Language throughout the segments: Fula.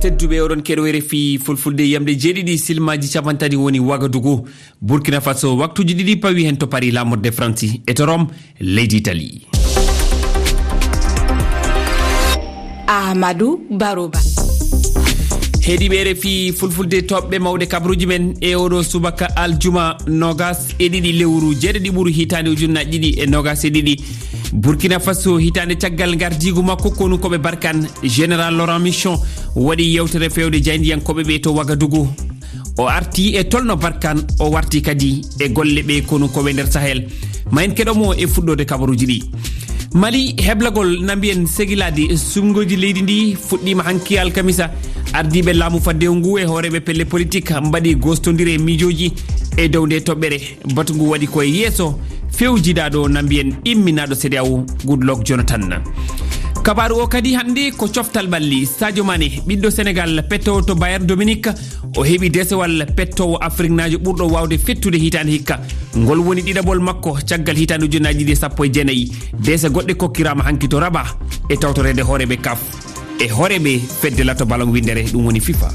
tedduɓe oɗon keɗoyre fi fulfulde yamde jeeɗiɗi silmaji capantati woni Wagadugu Burkina Faso waktuji ɗiɗi pawi hen to Paris lamorde France e to Rome leydi Italie. Amadou Baroba heeɗiɓe RFI fulfulde toɓɓe mawɗe kabruji men e oɗo subaka aljuma nogas e ɗiɗi lewru jeeɗiɗi ɓuuru hitande ujunnaje ɗiɗi e nogas e ɗiɗi Burkina Faso hitande caggal gardigu makko konu koɓe barkan général Laurent Mission waɗi yewtere fewde jayndiyankoɓe ɓe to Wagadugu o arti e tolno barkan o warti kadi e golle ɓe konu koɓe nder Sahel ma en keɗomo e fuɗɗode kabaruji ɗi. Mali heblagol nambiyen segilade sumgoji leydi ndi fuɗɗima hanki alkamisa ardiɓe laamu faddew ngu e hooreɓe pelle politique mbaɗi gostodire miijoji e dow nde toɓɓere batu ngu waɗi koye yeeso fewjiɗaɗo nambiyen imminaɗo CEDEAO Goodluck Jonathan. kabaru o kadi hande ko coftal ɓalli Sadio Mané ɓiɗɗo Sénégal pettowo to Bayern Dominique o heeɓi desewal pettowo Afrique najo ɓurɗo wawde fettude hitande hikka ngol woni ɗiɗaɓol makko caggal hitande ujunnaje 2019 dese goɗɗe kokkirama hanki to Rabat e tawtorede hooreɓe CAF e hooreɓe fedde lato ballon windere ɗum woni FIFA.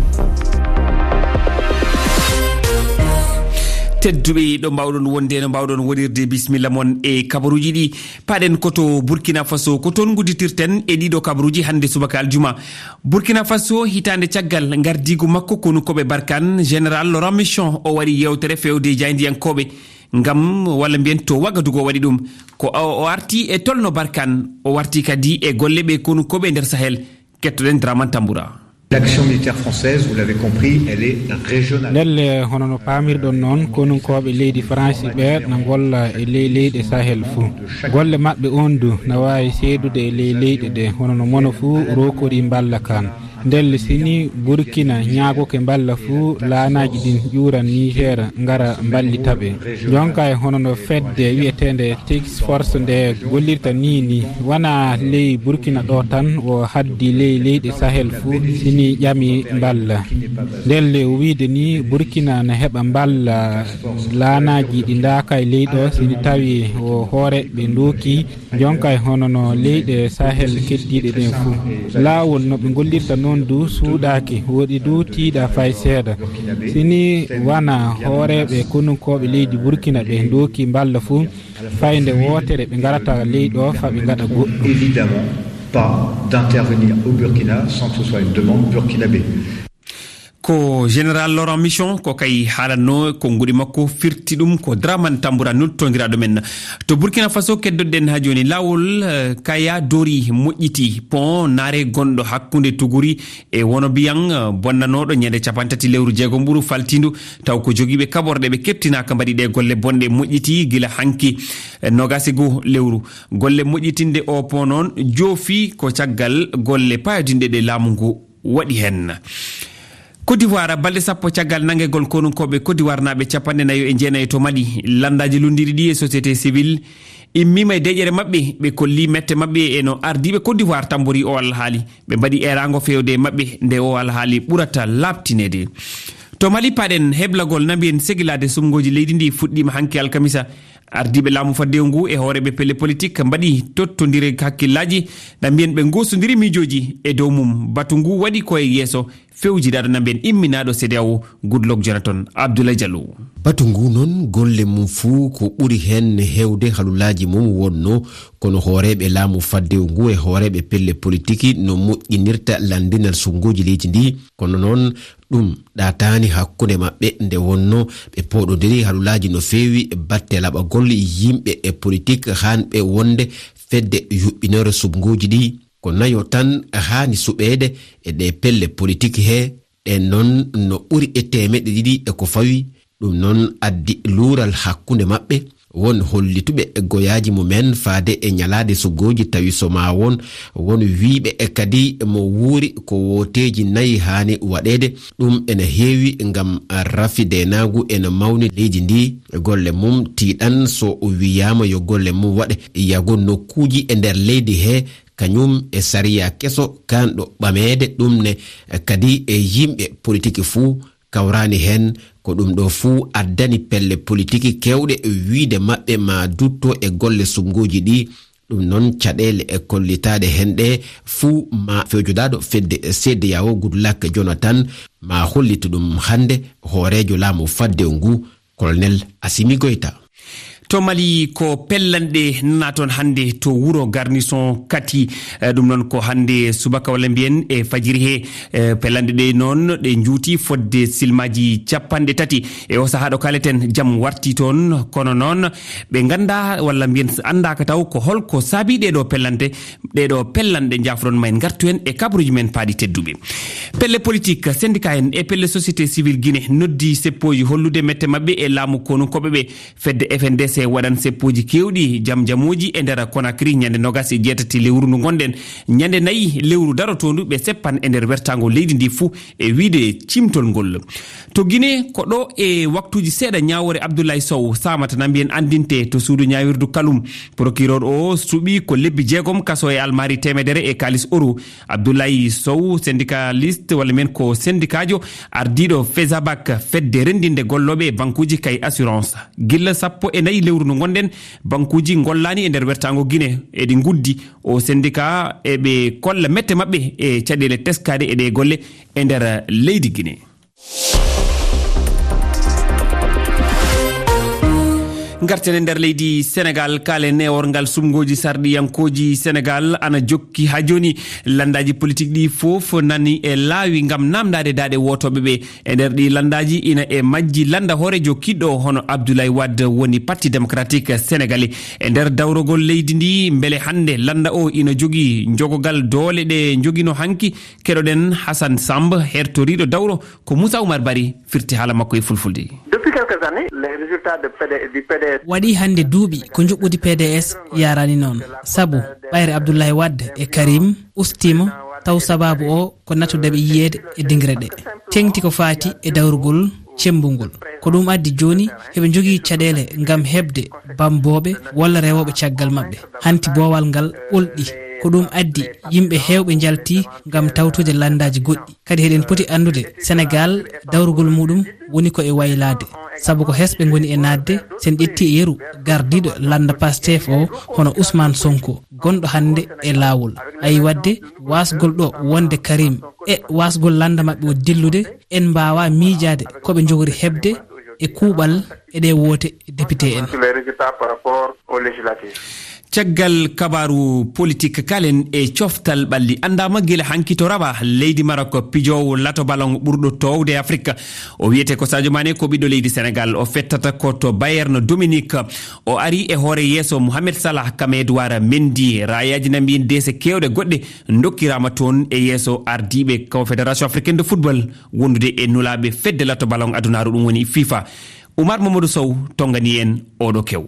tedduɓe ɗo mbawɗon wonde no mbawɗon wonirde bisimilla mon e kabaruji ɗi paɗen koto Burkina Faso ko toon gudditirten e ɗiɗo kabaruji hande subaka aljuma. Burkina Faso hitande caggal gardigu makko konu koɓe barkan général Laurent Mission o waɗi yewtere fewde jayndiyankoɓe ngam walla mbiyen to Wagadugu o waɗi ɗum ko o arti e tolno barkan o warti kadi e golle ɓe konu koɓe nder Sahel kettoɗen Dramane Tamboura. L'action militaire française, vous l'avez compris, elle est régionale. Nelle hono no pamirɗon noon konunkoɓe leydi France ɓe na golla e leyɗe Sahel fou golle mabɓe on du na wawi seedude e leyɗe ɗe hono no mono fou rokori mballa kan ndelle sini Burkina ñaagoke mballa fou laanaji ɗin ƴuuran Niger ngara mballitaɓe jonka e hono no fedde wiyetende task force nde gollirta ni wana ley Burkina ɗo tan o haddi leyɗe Sahel fou sini ƴami mballa ndelle o wiide ni Burkina na heɓa mballa laanaji ɗi ndaka e leyɗo sini tawi o hoore ɓe ndoki jonka e hono no leyɗe Sahel keddiɗe ɗen fou laawol no ɓe gollirta noon du suuɗaki woɗi du tiiɗa fay seeɗa sini wana hooreɓe konunkoɓe leydi Burkina ɓe ndoki mballa fou fayde wootere ɓe garata leyɗo fa ɓe gaɗa goɗɗum. Évidemment pas d'intervenir au Burkina sans que ce soit une demande burkinabé. Ko général Laurent Mission ko kay haalanno ko ngudi makko firti ɗum ko Dramane Tamboura nuttodiraɗo men to Burkina Faso keddoɗen ha joni lawol kaya dori moƴƴiti pont naare gonɗo hakkude Tuguri e wono biyan bonnanoɗo ñande 30 lewru jeegom ɓuuru faltindu taw ko joguiɓe kaɓorɗe ɓe keptinaka mbaɗi ɗe golle bonɗe moƴƴiti gila hanki 29 lewru golle moƴƴitinde o pont noon joofi ko caggal golle payodinde ɗe laamu ngu waɗi hen. Côte d'Ivoire balɗe sappo caggal nangegol konunkoɓe Côte d'Ivoire naɓe 49 to Mali landaji lundiɗi ɗi e société civile immima e deƴere mabɓe ɓe kolli mette mabɓe eno ardiɓe Côte d'Ivoire tambori o alhaali ɓe mbaɗi erago fewde mabɓe nde o alhaali ɓurata labtinede. To Mali paɗen heblagol nambiyen segilade sumgoji leydi ndi fuɗɗima hanki alkamisa ardiɓe laamu faddew ngu e hooreɓe pelle politique mbaɗi tottodire hakkillaji nambiyen ɓe gosodiri miijoji e dow mum batu ngu waɗi koye yeeso fewjiɗaɗo nambiyen imminaɗo CEDEAO Goodluck Jonathan Abdoulaye Diallo. batu ngu noon golle mum fuu ko ɓuri hen hewde halulaji mum wonno kono hooreɓe laamu faddew ngu e hooreɓe pelle politique no moƴƴinirta landinal sunguji leydi ndi kono noon ɗum ɗatani hakkude maɓɓe nde wonno ɓe poɗodiri halulaji no fewi batte laɓagol yimɓe e politique hanɓe wonde fedde yuɓɓinore subnguji ɗi ko nayo tan hani suɓede e ɗe pelle politique he ɗen noon no ɓuri e temeɗe ɗiɗi e ko fawi ɗum noon addi luural hakkunde maɓɓe won hollituɓe e goyaji mumen faade e ñalade subgoji tawi soma won wiiɓe e kadi mo wuuri ko woteji nayi hani waɗede ɗum ene heewi ngam rafide nagu ene mawni leydi ndi golle mum tiɗan so wiyama yo golle mum waɗe yago nokkuji e nder leydi he kañum e sariya keso kanɗo ɓamede ɗum ne kadi e yimɓe politique fuu kawrani hen ko ɗum ɗo fuu addani pelle politique kewɗe wiide maɓɓe ma dutto e golle sunguji ɗi ɗum noon caɗele e kollitaɗe henɗe fuu ma fewjodaɗo fedde CEDEAO Goodluck Jonathan ma hollita ɗum hande hoorejo laamu fadde ngu colonel Assimi Goïta. to Mali ko pellanɗe naton hande to wuro garnison Kati ɗum noon ko hande subaka walla mbiyen e fajiri he pellanɗe ɗe noon ɗe juuti fodde silmaji 30 e o saha ɗo kaleten jaam warti toon kono noon ɓe ganda walla mbiyen andaka taw ko holko saabi ɗeɗo pellanɗe jafuɗon ma en gartu en e kabruji men paaɗi tedduɓe. Pelle politique syndicat en e pelle société civile Guinée noddi seppoji hollude mette mabɓe e laamu konukoɓeɓe fedde FNDC waɗan seppoji kewɗi jamuji e nder Conakry ñande 27 lewru ndu gonɗen ñande 4 lewru darotondu ɓe seppan e nder wertago leydi ndi fuu e wiide cimtol ngol. To Guinée ko ɗo e waktuji seeɗa ñawore Abdoulaye Sow samata na mbiyen andinte to suudu ñawirdu kalum procureur o suuɓi ko lebbi 6 kaso e almari temedere e kalis euro. Abdoulaye Sow syndicaliste walla men ko syndicajo ardiɗo FESABAC fedde rendinde golloɓe e bankuji kay assurance gilla 14 lewru no gonɗen bankuji gollani e nder wertago Guinée eɗi guddi o syndicat eɓe kolla mette mabɓe e caɗele teskade e ɗe golle e nder leydi Guinée. garten e nder leydi Sénégal kalen e worgal sumgoji sarɗiyankoji Sénégal ana jokki ha joni landaji politique ɗi foof nani e laawi gam namdade daɗe wotoɓeɓe e nder ɗi landaji ina e majji landa hoorejo kiɗɗo hono Abdoulaye Wade woni parti démocratique sénégalais e nder dawrogol leydi ndi beele hande landa o ina jogui jogogal doole ɗe joguino hanki keɗoɗen Hassan Samb hertoriɗo dawro ko Moussa Oumar Bari firti haala makko e fulfulde. Depuis quelques années, les résultats du PDS waɗi hande duuɓi ko juɓɓudi PDS yarani noon sabu ɓayre Abdoulaye Wade e Karim ustima taw sababu o ko natudeɓe yiyede e dingre ɗe tengti ko faati e dawrugol cembugol ko ɗum addi joni heɓe jogui caɗele gam hebde bamboɓe walla rewoɓe caggal mabɓe hanti bowal ngal ɓolɗi ko ɗum addi yimɓe hewɓe jalti gam tawtude landaji goɗɗi kadi heɗen poti andude Sénégal dawrugol muɗum woni ko e waylade sabu ko hesɓe goni e nadde sen ƴetti e yeru gardiɗo landa Pastef o hono Ousmane Sonko gonɗo hande e lawol ayi wadde wasgol ɗo wonde Karim e wasgol landa mabɓe o dillude en mbawa miijade koɓe jogori hebde e kuuɓal eɗe woote député en. caggal kabaru politique kalen e coftal ɓalli andama guila hanki to Rabat leydi Maroc pijowo lato ballon ɓurɗo towde Afrique o wiyete ko Sadio Mané ko ɓiɗɗo leydi Sénégal o fettata ko to Bayern Dominique o ari e hoore yeeso Mohamed Salah kam Edouard Mendy rayaji na mbiyen dese kewɗe goɗɗe dokkirama toon e yeeso ardiɓe Confédération africaine de football wondude e nulaɓe fedde lato ballon adunaru ɗum woni FIFA. Oumar Mamadou Sow tongani en oɗo kew.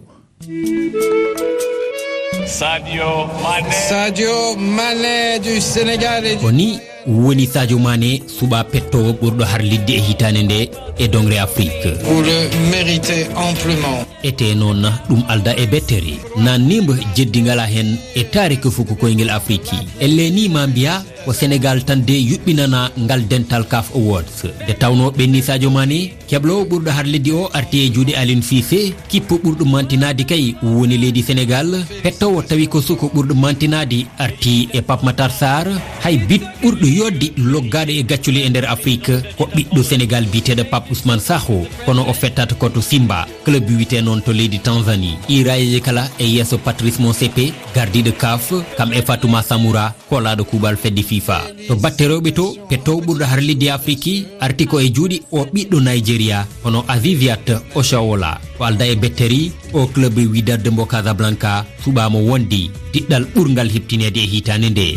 Sadio Mané du Sénégal. Koni woni Sadio Mané suba pettowo ɓurɗo harlidde e hitande nde e dongre Afrique. Vous le méritez amplement. Ete noon ɗum alda e betteri nannimba jeddi ngala hen e taariki fuko koyngel Afrique elle ni ma mbiya ko Sénégal tan de yuɓɓinana ngal dental CAF Awards de tawno ɓenni Sadio Mané keblowo ɓurɗo harliddi o arti e juuɗe Aliou Cissé kippo ɓurɗo mantinade kay woni leydi Sénégal pettowo tawi ko suko ɓurɗo mantinade arti e Pape Matar Sarr hay bit ɓurɗo yoddi loggade e gacculi e nder Afrique ko ɓiɗɗo Sénégal biteɗo Pape Ousmane Sakho kono o fettata koto Simba club wite noon to leydi Tanzanie irayeje kala e yesso Patrice Motsepe gardiɗo CAF kam e Fatouma Samoura kolaɗo kuuɓal fedde FIFA to batteroɓe to pettowo ɓurɗo harlidde Afrique arti ko e juuɗi o ɓiɗɗo Nigeria hono Aziziat Oshaola o alda e betteri o club Wydad Mbo Casablanca suɓamo wondi diɗɗal ɓurgal heptinede e hitande nde.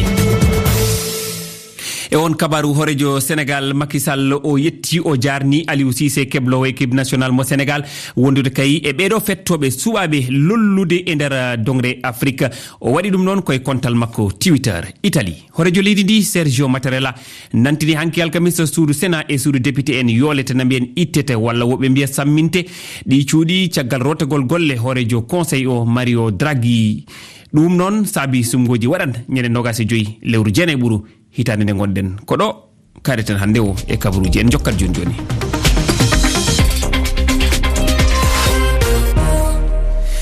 E on kabaru horejo Sénégal Macky Sall o yetti o jarni Aliou Cissé keblowo équipe nationale mo Sénégal wondude kay e ɓeɗo fettoɓe suɓaɓe lollude e nder dongre Afrique o waɗi ɗum noon koye kontal makko Twitter. Italie horejo leydi ndi Sergio Mattarella nantini hanki alkamisa suudu Sénat e suudu député en yolete na mbiyen ittete walla woɓe mbiya samminte ɗi cuuɗi caggal rotagol golle horejo conseil o Mario Draghi ɗum noon saabi sumgoji waɗan ñande 25 lewru jeenay ɓuuru hitande nde gonɗen ko ɗo kaɗeten hande o e kabaruji en jokkat joni